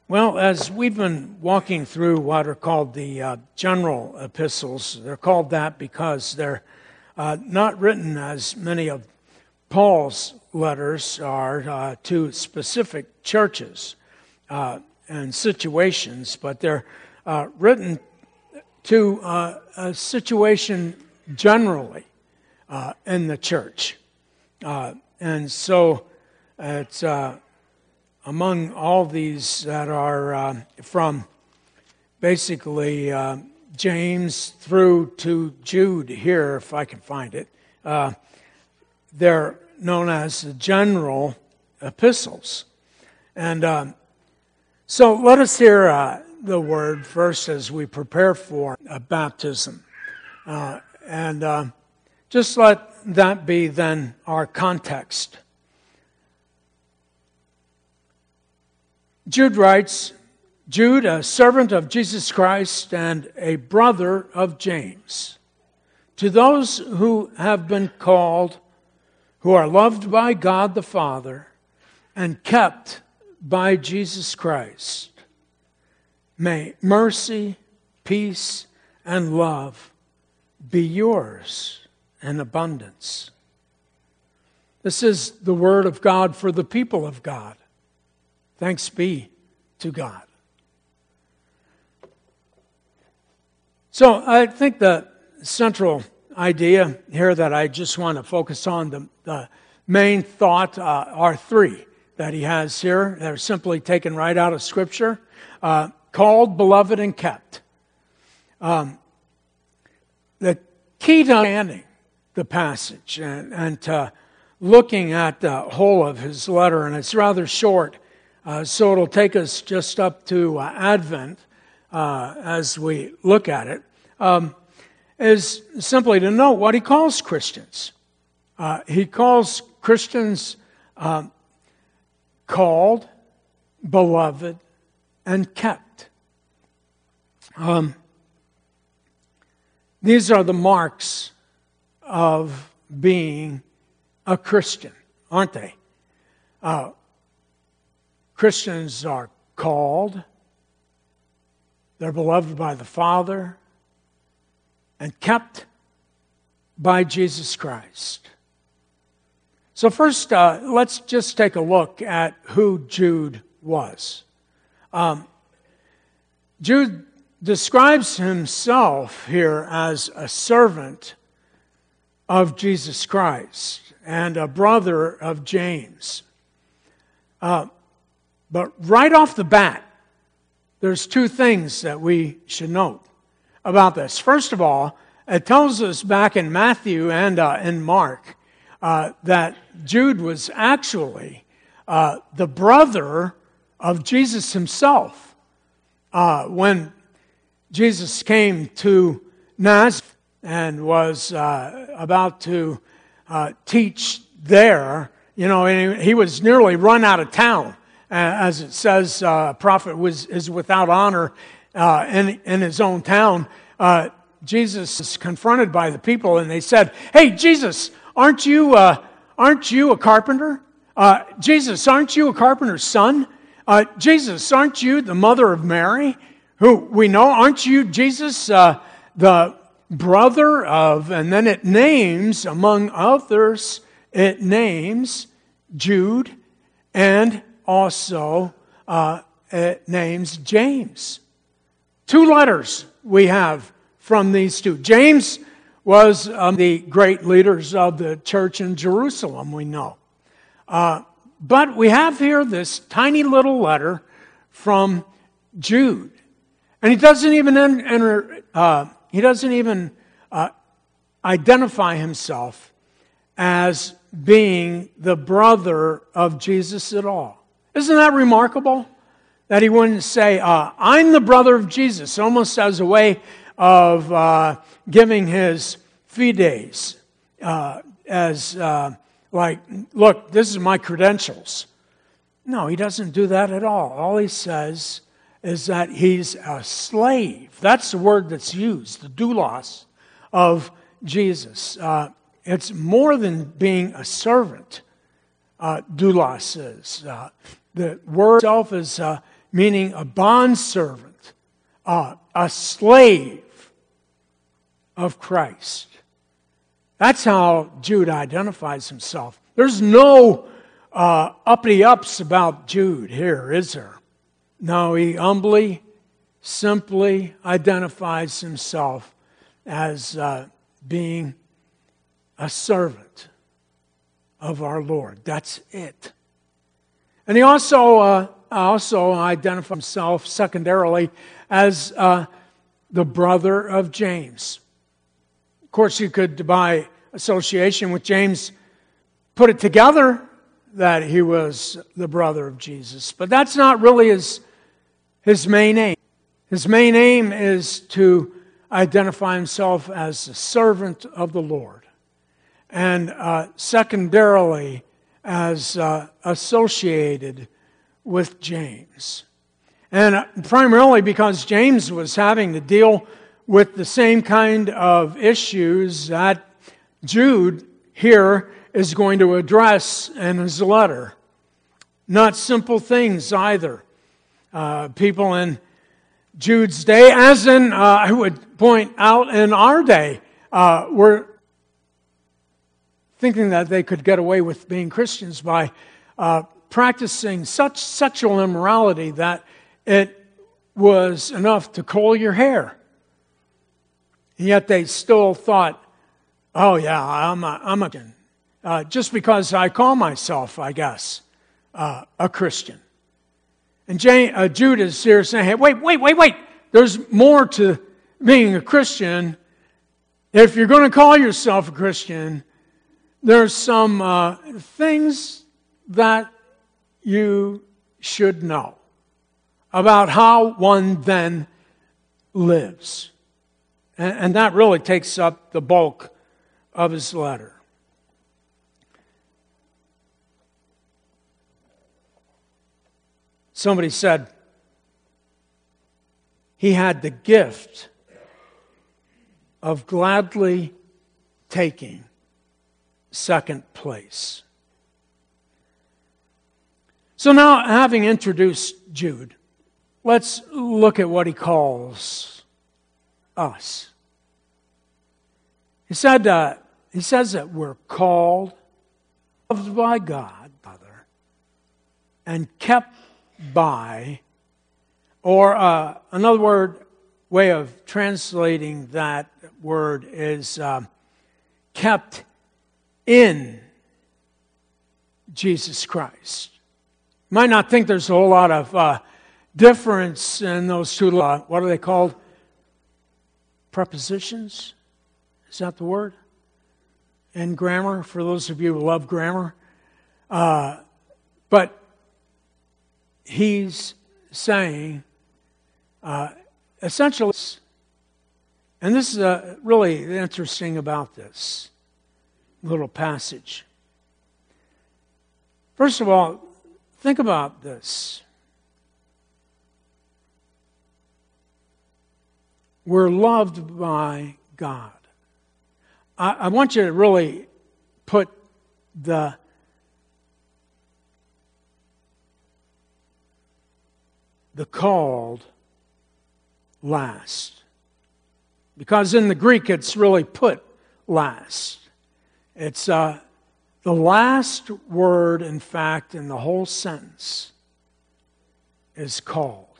Well, as we've been walking through what are called the general epistles, they're called that because they're not written as many of Paul's letters are to specific churches and situations, but they're written to a situation generally in the church. And so it's among all these that are from basically James through to Jude here, if I can find it, they're known as the general epistles. And so let us hear the word first as we prepare for a baptism. And just let that be then our context. Jude writes, Jude, a servant of Jesus Christ and a brother of James, to those who have been called, who are loved by God the Father and kept by Jesus Christ, may mercy, peace, and love be yours in abundance. This is the word of God for the people of God. Thanks be to God. So I think the central idea here that I just want to focus on, the main thought, are three that he has here. They're simply taken right out of Scripture. Called, beloved, and kept. The key to understanding the passage and to looking at the whole of his letter, and it's rather short, so it'll take us just up to Advent as we look at it, is simply to note what he calls Christians. He calls Christians called, beloved, and kept. These are the marks of being a Christian, aren't they? Christians are called, they're beloved by the Father, and kept by Jesus Christ. So first, let's just take a look at who Jude was. Jude describes himself here as a servant of Jesus Christ and a brother of James. But right off the bat, there's two things that we should note about this. First of all, it tells us back in Matthew and in Mark that Jude was actually the brother of Jesus himself. When Jesus came to Nazareth and was about to teach there, and he was nearly run out of town. As it says, a prophet is without honor in his own town. Jesus is confronted by the people, and they said, "Hey, Jesus, aren't you a carpenter? Jesus, aren't you a carpenter's son? Jesus, aren't you the mother of Mary, who we know? Aren't you Jesus, the brother of?" And then it names, among others, it names Jude, and also it names James. Two letters we have from these two. James was the great leaders of the church in Jerusalem, we know. But we have here this tiny little letter from Jude. And he doesn't even identify himself as being the brother of Jesus at all. Isn't that remarkable? That he wouldn't say, I'm the brother of Jesus, almost as a way of giving his fides, like, look, this is my credentials. No, he doesn't do that at all. All he says is that he's a slave. That's the word that's used, the doulos of Jesus. It's more than being a servant, doulos is. The word itself is meaning a bondservant, a slave of Christ. That's how Jude identifies himself. There's no uppity-ups about Jude here, is there? No, he humbly, simply identifies himself as being a servant of our Lord. That's it. And he also identifies himself secondarily as the brother of James. Of course, you could, by association with James, put it together that he was the brother of Jesus. But that's not really his main aim. His main aim is to identify himself as the servant of the Lord. And secondarily, as associated with James. And primarily because James was having to deal with the same kind of issues that Jude here is going to address in his letter. Not simple things either. People in Jude's day, as in, I would point out, in our day, were thinking that they could get away with being Christians by practicing such sexual immorality that it was enough to curl your hair. And yet they still thought, oh yeah, I'm a Christian. Just because I call myself, I guess, a Christian. And Jude is here saying, hey, wait. There's more to being a Christian. If you're going to call yourself a Christian, there's some things that you should know about how one then lives. And that really takes up the bulk of his letter. Somebody said he had the gift of gladly taking second place. So now, having introduced Jude, let's look at what he calls us. He says that we're called, loved by God, Father, and kept by, or another way of translating that word is kept in Jesus Christ. You might not think there's a whole lot of difference in those two, what are they called? Prepositions? Is that the word? In grammar, for those of you who love grammar. But he's saying, essentially, and this is really interesting about this little passage. First of all, think about this. We're loved by God. I want you to really put the called last. Because in the Greek it's really put last. It's the last word, in fact, in the whole sentence is called.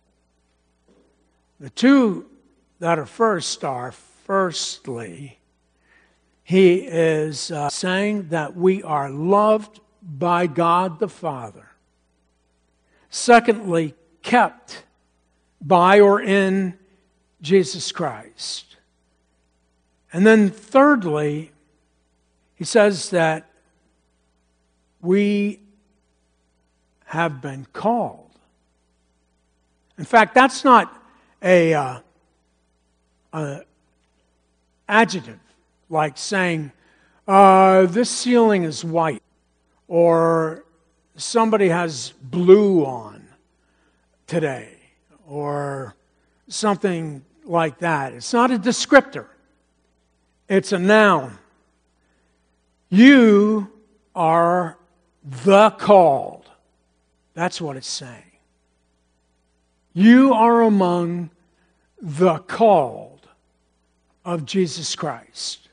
The two that are first are, firstly, he is saying that we are loved by God the Father. Secondly, kept by or in Jesus Christ. And then thirdly, he says that we have been called. In fact, that's not a adjective, like saying, this ceiling is white, or somebody has blue on today, or something like that. It's not a descriptor. It's a noun. You are the called. That's what it's saying. You are among the called of Jesus Christ.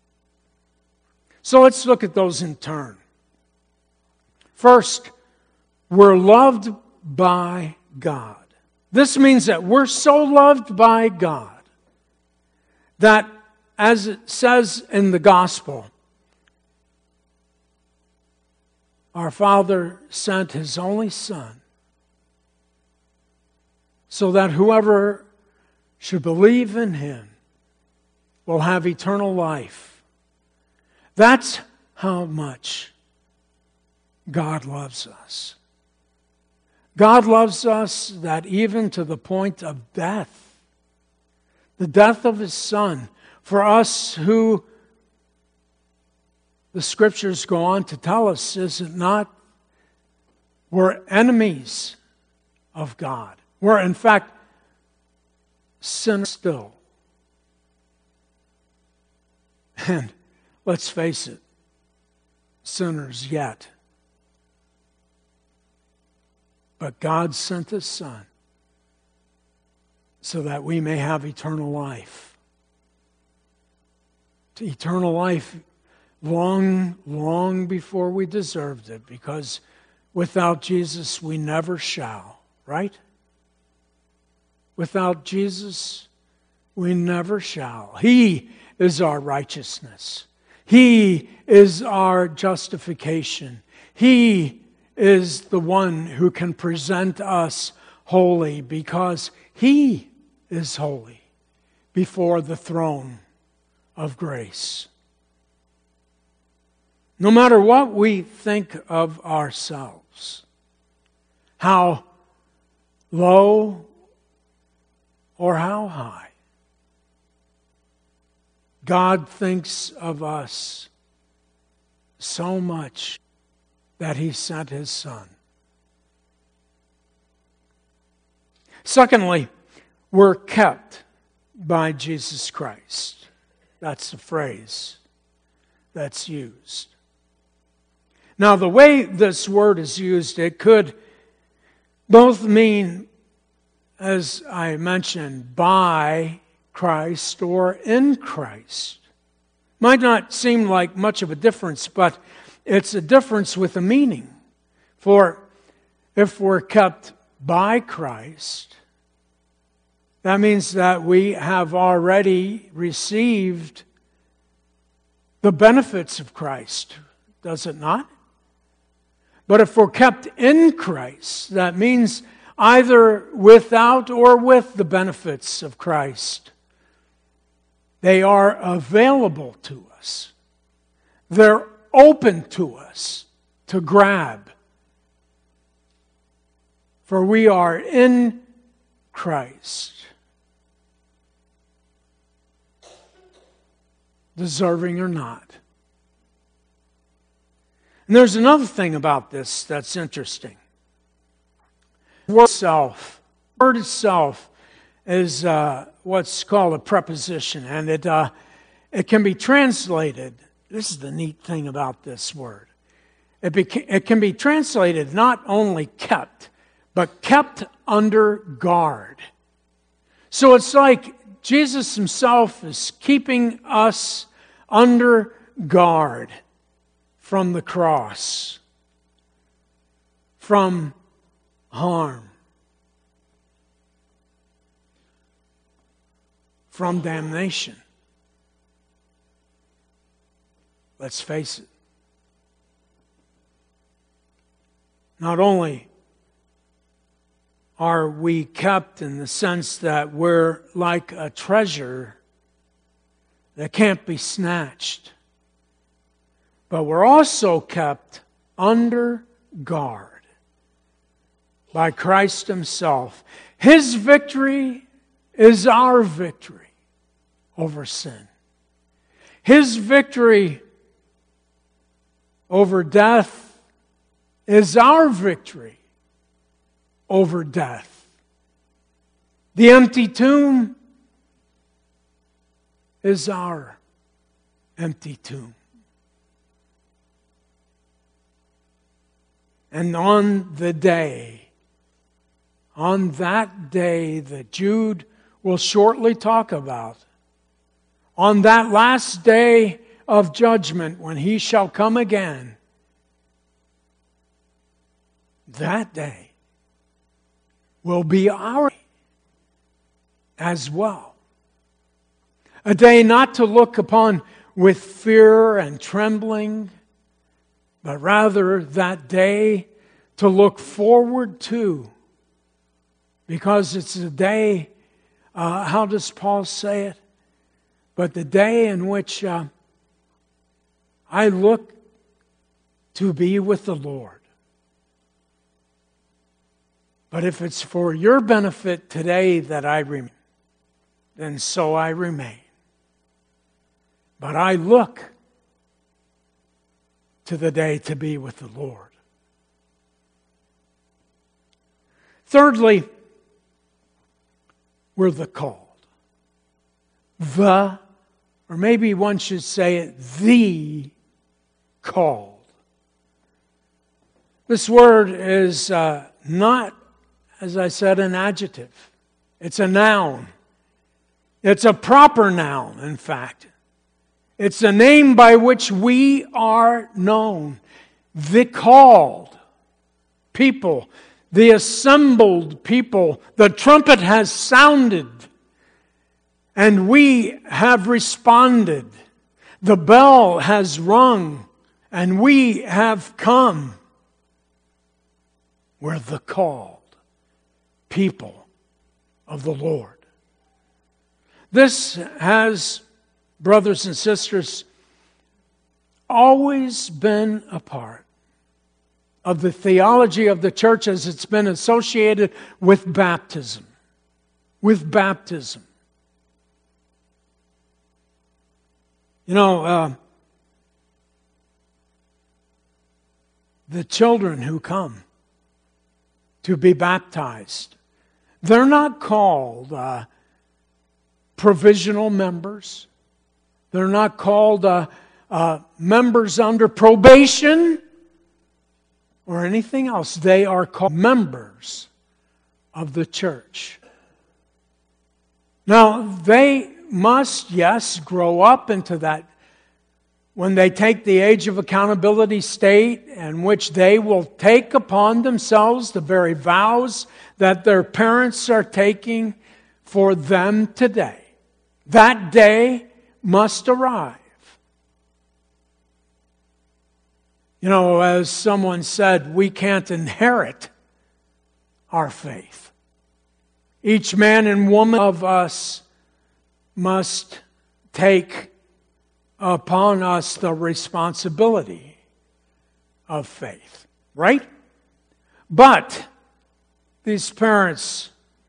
So let's look at those in turn. First, we're loved by God. This means that we're so loved by God that, as it says in the gospel, our Father sent His only Son so that whoever should believe in Him will have eternal life. That's how much God loves us. God loves us that even to the point of death, the death of His Son, for us who the Scriptures go on to tell us, is it not, we're enemies of God. We're in fact sinners still. And let's face it, sinners yet. But God sent His Son so that we may have eternal life. To eternal life long, long before we deserved it, because without Jesus we never shall, right? Without Jesus we never shall. He is our righteousness. He is our justification. He is the one who can present us holy because He is holy before the throne of grace. No matter what we think of ourselves, how low or how high, God thinks of us so much that He sent His Son. Secondly, we're kept by Jesus Christ. That's the phrase that's used. Now, the way this word is used, it could both mean, as I mentioned, by Christ or in Christ. Might not seem like much of a difference, but it's a difference with a meaning. For if we're kept by Christ, that means that we have already received the benefits of Christ, does it not? But if we're kept in Christ, that means either without or with the benefits of Christ. They are available to us. They're open to us to grab. For we are in Christ, deserving or not. And there's another thing about this that's interesting. The word itself is what's called a preposition, and it can be translated. This is the neat thing about this word. It can be translated not only kept, but kept under guard. So it's like Jesus Himself is keeping us under guard from the cross, from harm, from damnation. Let's face it. Not only are we kept in the sense that we're like a treasure that can't be snatched, but we're also kept under guard by Christ Himself. His victory is our victory over sin. His victory over death is our victory over death. The empty tomb is our empty tomb. And on the day on that day that Jude will shortly talk about, on that last day of judgment when he shall come again, that day will be our day as well. A day not to look upon with fear and trembling, but rather that day to look forward to, because it's a day, how does Paul say it? But the day in which I look to be with the Lord. But if it's for your benefit today that I remain, then so I remain. But I look to the day to be with the Lord. Thirdly, we're the called. Or maybe one should say it, the called. This word is not, as I said, an adjective. It's a noun. It's a proper noun, in fact. It's a name by which we are known. The called people, the assembled people. The trumpet has sounded, and we have responded. The bell has rung, and we have come. We're the called people of the Lord. This has, brothers and sisters, always been a part of the theology of the church as it's been associated with baptism. With baptism. You know, the children who come to be baptized, they're not called provisional members. They're not called members under probation or anything else. They are called members of the church. Now, they must, yes, grow up into that when they take the age of accountability state in which they will take upon themselves the very vows that their parents are taking for them today. That day must arrive. You know, as someone said, we can't inherit our faith. Each man and woman of us must take upon us the responsibility of faith, right? But these parents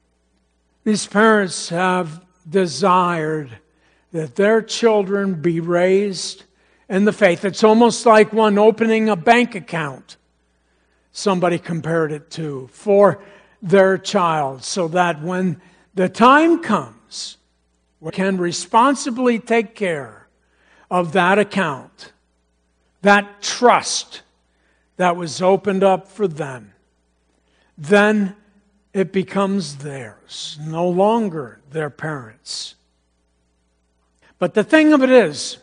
have desired that their children be raised in the faith. It's almost like one opening a bank account, somebody compared it to, for their child, so that when the time comes, we can responsibly take care of that account, that trust that was opened up for them. Then it becomes theirs, no longer their parents. But the thing of it is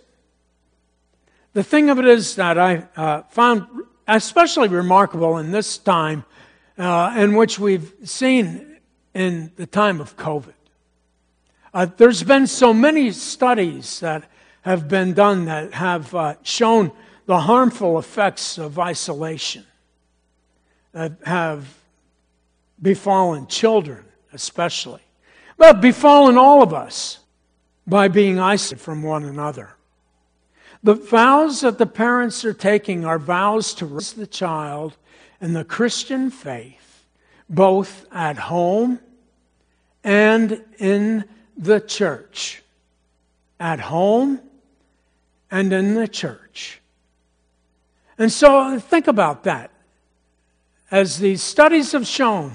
that I found especially remarkable in this time in which we've seen in the time of COVID. There's been so many studies that have been done that have shown the harmful effects of isolation that have befallen children especially, but befallen all of us by being isolated from one another. The vows that the parents are taking are vows to raise the child in the Christian faith, both at home and in the church. At home and in the church. And so think about that. As these studies have shown,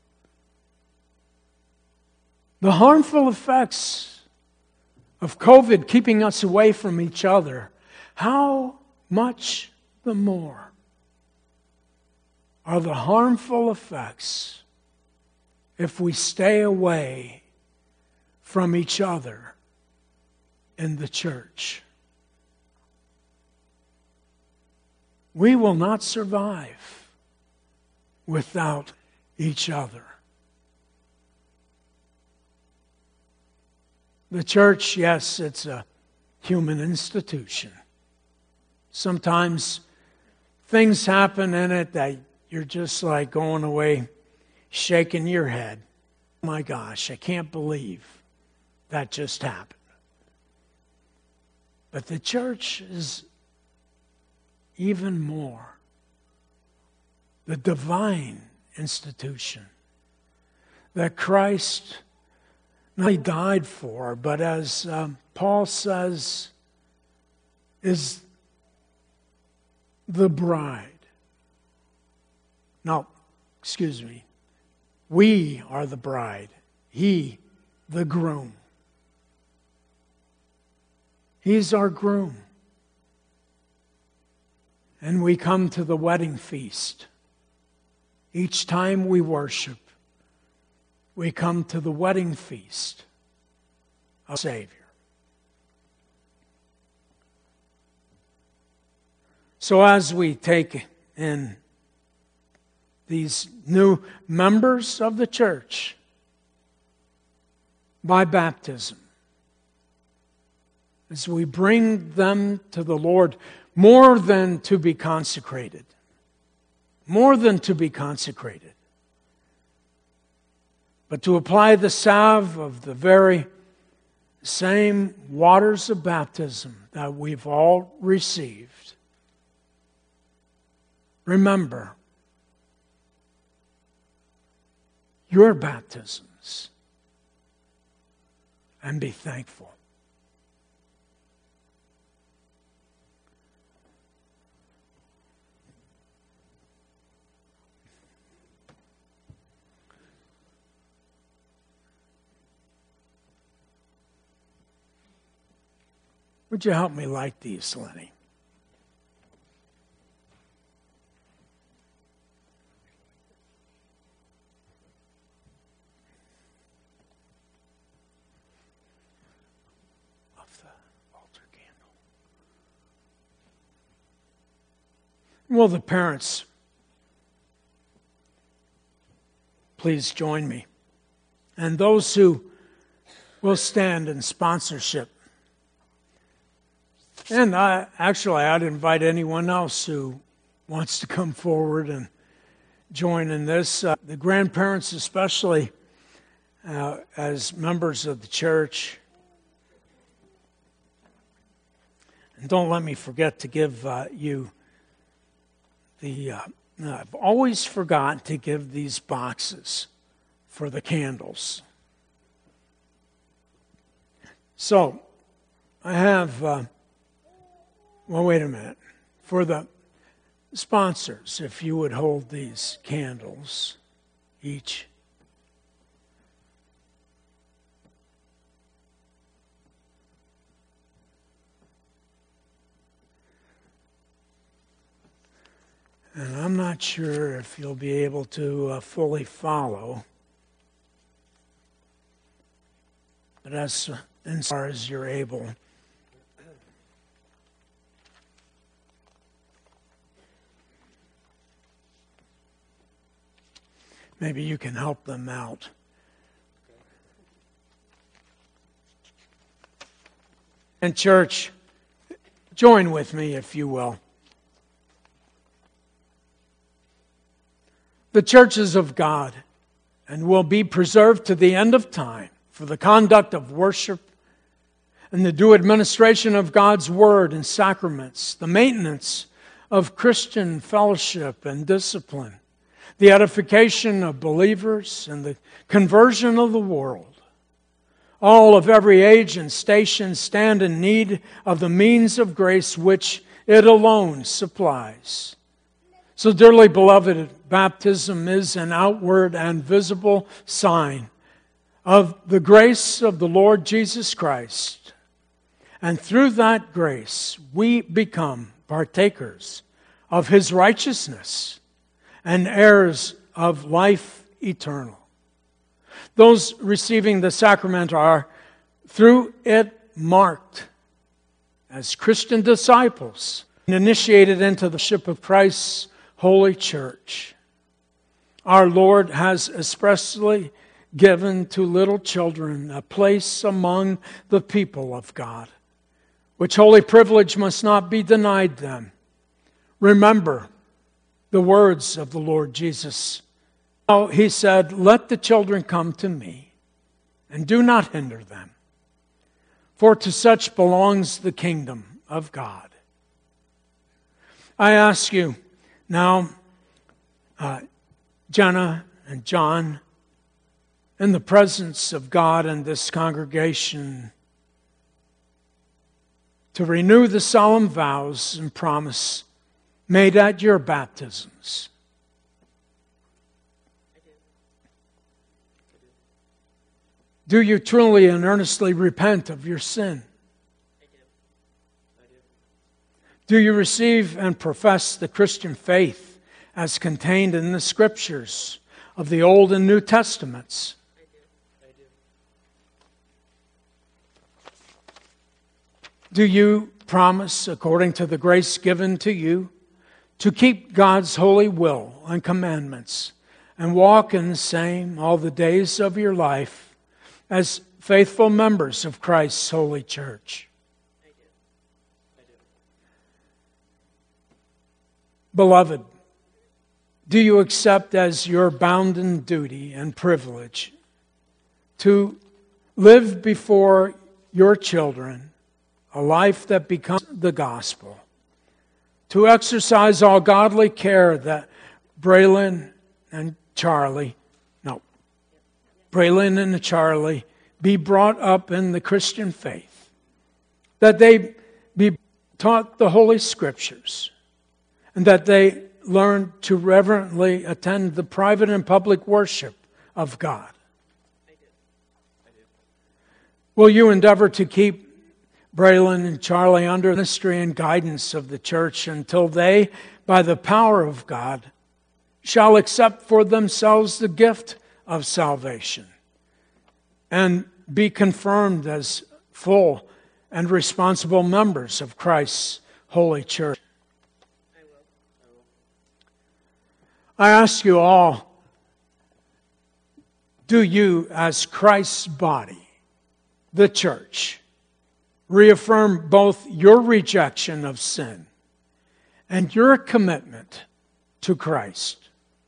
the harmful effects of COVID keeping us away from each other, how much the more are the harmful effects if we stay away from each other in the church. We will not survive without each other. The church, yes, it's a human institution. Sometimes things happen in it that you're just like going away shaking your head. Oh my gosh, I can't believe that just happened. But the church is even more the divine institution that Christ not only died for, but as Paul says, is the bride. No, excuse me. We are the bride. He, the groom. He's our groom. And we come to the wedding feast. Each time we worship, we come to the wedding feast of Savior. So as we take in these new members of the church by baptism, as we bring them to the Lord, more than to be consecrated, but to apply the salve of the very same waters of baptism that we've all received. Remember your baptisms and be thankful. Would you help me light these, Lenny? Of the altar candle. Will the parents please join me? And those who will stand in sponsorship. And I'd invite anyone else who wants to come forward and join in this. The grandparents especially, as members of the church. And don't let me forget to give you I've always forgotten to give these boxes for the candles. So, I have... well, wait a minute. For the sponsors, if you would hold these candles each. And I'm not sure if you'll be able to fully follow, but as far as you're able. Maybe you can help them out. And church, join with me if you will. The church is of God and will be preserved to the end of time for the conduct of worship and the due administration of God's word and sacraments, the maintenance of Christian fellowship and discipline, the edification of believers, and the conversion of the world. All of every age and station stand in need of the means of grace which it alone supplies. So, dearly beloved, baptism is an outward and visible sign of the grace of the Lord Jesus Christ. And through that grace, we become partakers of His righteousness and heirs of life eternal. Those receiving the sacrament are, through it, marked as Christian disciples and initiated into the ship of Christ's holy church. Our Lord has expressly given to little children a place among the people of God, which holy privilege must not be denied them. Remember the words of the Lord Jesus. He said, "Let the children come to me, and do not hinder them, for to such belongs the kingdom of God." I ask you now, Jenna and John, in the presence of God and this congregation, to renew the solemn vows and promise made at your baptisms. Do you truly and earnestly repent of your sin? Do you receive and profess the Christian faith as contained in the Scriptures of the Old and New Testaments? Do you promise, according to the grace given to you, to keep God's holy will and commandments and walk in the same all the days of your life as faithful members of Christ's holy church? I do. Beloved, do you accept as your bounden duty and privilege to live before your children a life that becomes the gospel, to exercise all godly care that Braylon and Charlie be brought up in the Christian faith, that they be taught the Holy Scriptures, and that they learn to reverently attend the private and public worship of God? I do. Will you endeavor to keep Braylon and Charlie under the ministry and guidance of the church until they, by the power of God, shall accept for themselves the gift of salvation and be confirmed as full and responsible members of Christ's holy church? I will. I ask you all, do you, as Christ's body, the church, reaffirm both your rejection of sin and your commitment to Christ?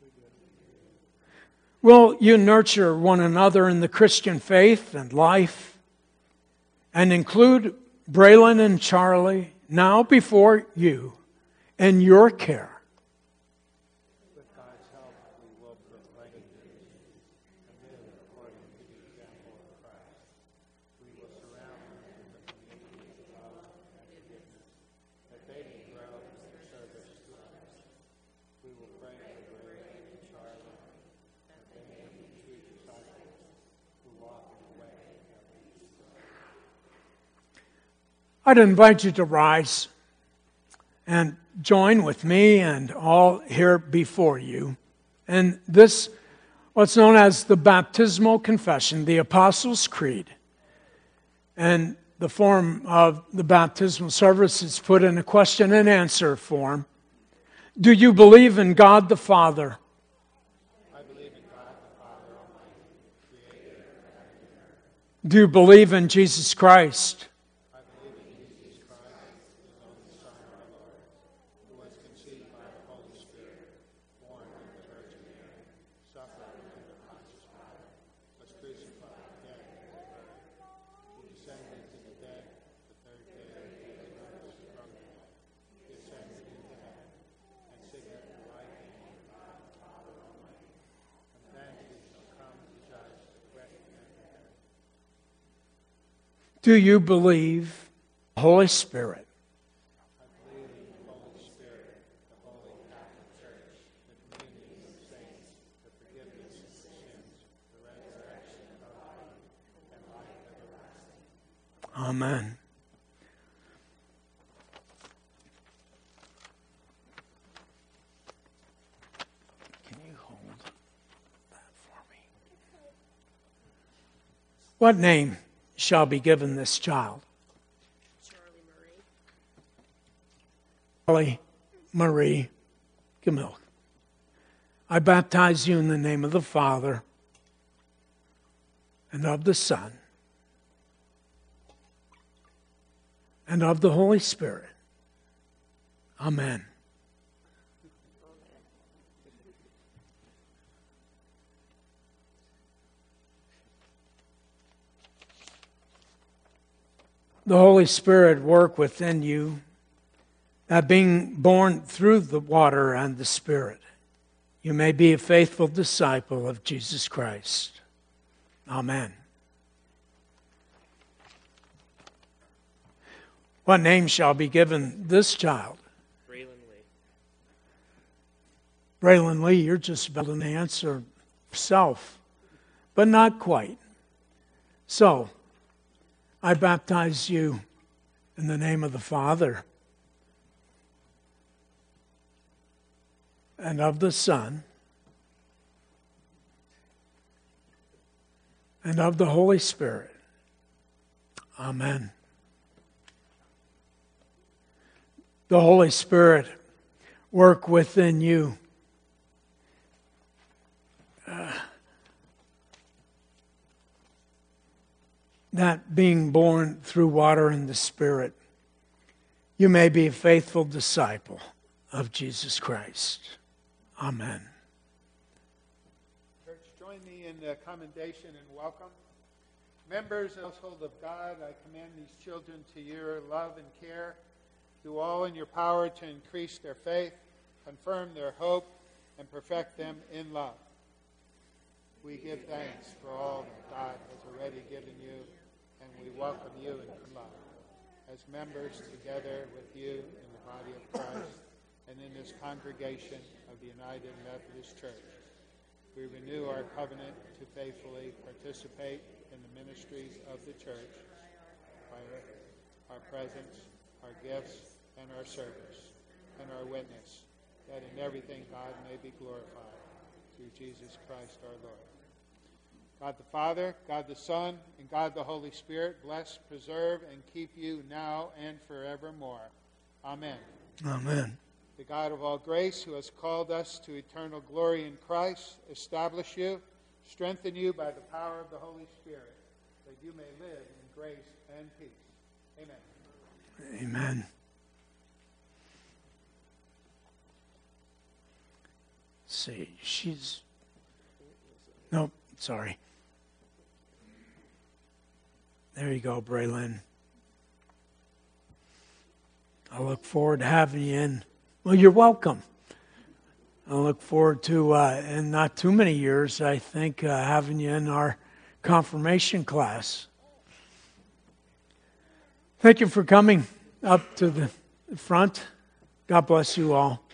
Will you nurture one another in the Christian faith and life and include Braylon and Charlie now before you in your care? With God's help, we will proclaim and live according to the example of Christ. We will surround them with the community of love and forgiveness, that they may grow in their service to others. We will pray for Braylon and Charlie, that they may be true disciples who walk in the way that leads to God. I'd invite you to rise and join with me and all here before you in this, what's known as the baptismal confession, the Apostles' Creed. And the form of the baptismal service is put in a question and answer form. Do you believe in God the Father? I believe in God the Father Almighty, Creator of heaven and earth. Do you believe in Jesus Christ? I believe in Jesus Christ, His only Son, our Lord, who was conceived by the Holy Spirit, born of the Virgin Mary, suffered under Pontius Pilate, was crucified, dead, and buried. He descended into the dead. The third day he rose from the dead. He ascended into heaven, and sitteth at the right hand of God the Father Almighty. From thence he shall come to judge the quick and the dead. Do you believe the Holy Spirit? I believe in the Holy Spirit, the Holy Catholic Church, the community of saints, the forgiveness of sins, the resurrection of the body, and life everlasting. Amen. Can you hold that for me? What name shall be given this child? Charlie Marie. Charlie Marie Camille. I baptize you in the name of the Father and of the Son and of the Holy Spirit. Amen. The Holy Spirit work within you, that being born through the water and the Spirit, you may be a faithful disciple of Jesus Christ. Amen. What name shall be given this child? Braylon Lee. Braylon Lee, you're just about to answer self, but not quite. So, I baptize you in the name of the Father and of the Son and of the Holy Spirit. Amen. The Holy Spirit work within you. That being born through water and the Spirit, you may be a faithful disciple of Jesus Christ. Amen. Church, join me in the commendation and welcome. Members of the household of God, I commend these children to your love and care. Do all in your power to increase their faith, confirm their hope, and perfect them in love. We give thanks for all that God has already given you, and we welcome you into love as members together with you in the body of Christ and in this congregation of the United Methodist Church. We renew our covenant to faithfully participate in the ministries of the church by our presence, our gifts, and our service, and our witness, that in everything God may be glorified through Jesus Christ our Lord. God the Father, God the Son, and God the Holy Spirit bless, preserve, and keep you now and forevermore. Amen. Amen. The God of all grace, who has called us to eternal glory in Christ, establish you, strengthen you by the power of the Holy Spirit, that you may live in grace and peace. Amen. Amen. Let's see, she's... Nope, sorry. There you go, Braylon. I look forward to having you in. Well, you're welcome. I look forward to, in not too many years, I think, having you in our confirmation class. Thank you for coming up to the front. God bless you all.